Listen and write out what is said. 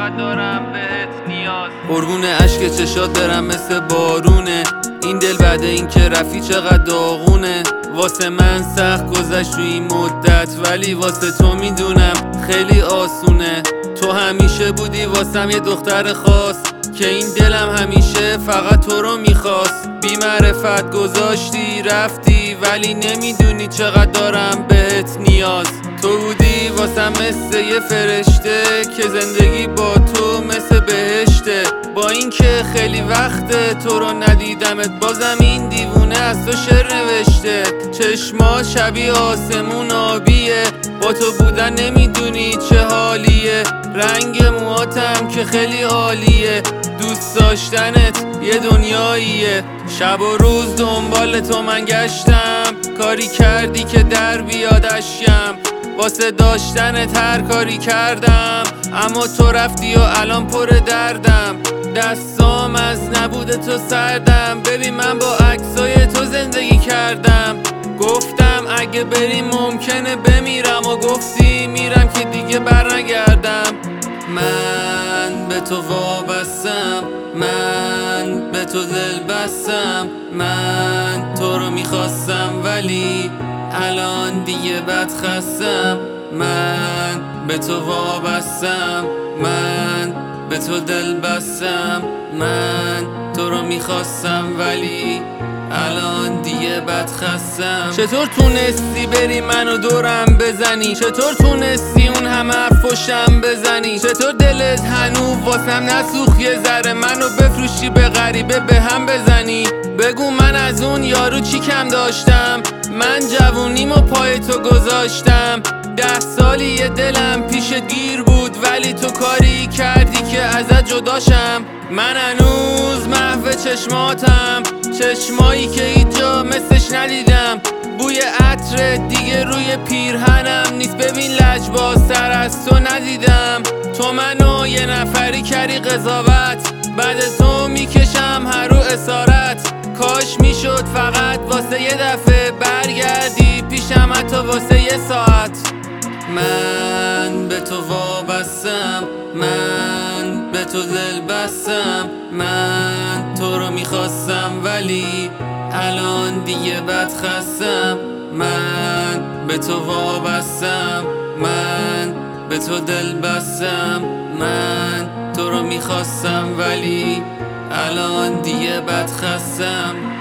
چقدر دارم بهت نیاز. قربون اشک چشات برم مثل بارونه، این دل بعد این که رفی چقدر داغونه. واسه من سخت گذشت تو این مدت، ولی واسه تو میدونم خیلی آسونه. تو همیشه بودی واسم یه دختر خاص، که این دلم همیشه فقط تو رو میخواست. بی معرفت گذاشتی رفتی، ولی نمیدونی چقدر دارم بهت نیاز. تو بودی واسم مثل یه فرشته، که زندگی با تو مثل بهشته. با اینکه خیلی وقته تو رو ندیدمت، بازم این دیوونه از تو شعر نوشته. چشما شبیه آسمون آبیه، با تو بودن نمیدونی چه حالیه. رنگ موهاتم که خیلی عالیه، دوست داشتنت یه دنیاییه. شب و روز دنبال تو من گشتم، کاری کردی که در بیاد اشکم. واسه داشتنت هر کاری کردم، اما تو رفتی و الان پر دردم. دستام از نبود تو سردم، ببین من با عکسای تو زندگی کردم. گفتم اگه بری ممکنه بمیرم، و گفتی میرم که دیگه برنگردم. من به تو وابستم، من به تو دل بستم. من تو رو میخواستم ولی الان دیگه بد خستم. من به تو وابستم، من به تو دل بستم. من تو رو میخواستم ولی الان دیگه بد خستم. چطور تونستی بری منو دورم بزنی؟ چطور تونستی اون همه حرف پشتم بزنی؟ چطور دلت هنوز واسم نسوخت یه ذره، منو بفروشی به غریبه به هم بزنی؟ بگو من از اون یارو چی کم داشتم؟ من جوونیمو پای تو گذاشتم. 10 سالی یه دلم پیش گیر بود، ولی تو کاری کردی که ازت جداشم. من هنوز محو چشماتم، چشمایی که هیچ جا مثلش ندیدم. بوی عطر دیگه روی پیرهنم نیست، ببین لجبازتر از تو ندیدم. تو منو یه نفری کردی قضاوت، بعد تو میکشم هر رو اسارت. کاش میشد فقط واسه یه دفعه برگردی پیشم، حتی واسه یه ساعت. من به تو وابستم، من به تو دل بستم. من تو رو میخواستم ولی الان دیگه بد خستم. من به تو وابستم، من به تو دل بستم. من تو رو میخواستم ولی الان دیگه بد خستم.